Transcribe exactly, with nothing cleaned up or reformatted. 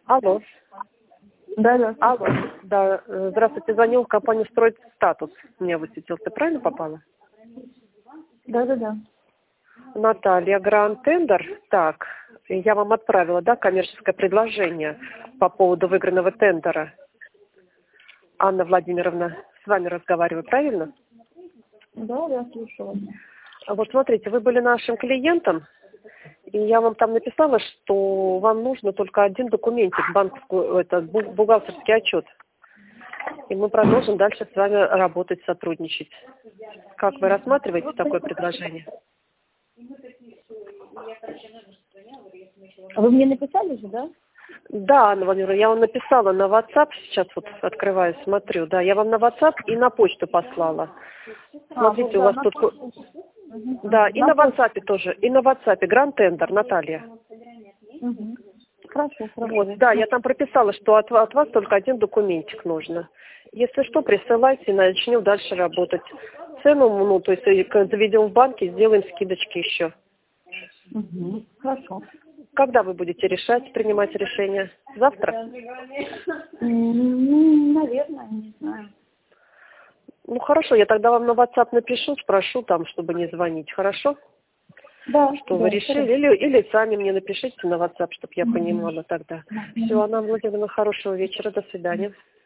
Алло. Да, да. Алло. Да, э, здравствуйте, звонил в компанию «Строить статус». Меня высветил. Ты правильно попала? Да, да, да. Наталья, Гранд Тендер. Так, я вам отправила, да, коммерческое предложение по поводу выигранного тендера. Анна Владимировна, с вами разговариваю, правильно? Да, я слушала. Вот смотрите, вы были нашим клиентом, и я вам там написала, что вам нужно только один документик, банковскую, это, бу- бухгалтерский отчет. И мы продолжим дальше с вами работать, сотрудничать. Как вы рассматриваете такое предложение? А вы мне написали же, да? Да, Анна Владимировна, я вам написала на WhatsApp, сейчас вот открываю, смотрю, да, я вам на WhatsApp и на почту послала. А, вот, Смотрите, у да, вас на тут... почту. Мгм. Да, и На на почту. WhatsApp тоже, и на WhatsApp, Гранд Тендер, Наталья. Мгм. Хорошо, хорошо. Вот, да, я там прописала, что от, ва- от вас только один документик нужно. Если что, присылайте, начнем дальше работать. Цену, ну, то есть э, к- заведем в банке, сделаем скидочки еще. Мгм. Хорошо. Когда вы будете решать, принимать решение? Завтра? М, Наверное, не знаю. Ну, хорошо, я тогда вам на WhatsApp напишу, спрошу там, чтобы не звонить, хорошо? Да, Что да, вы решили? хорошо. Или, или сами мне напишите на WhatsApp, чтобы я Мгм. понимала тогда. Да. Все, Анна Владимировна, хорошего вечера, до свидания.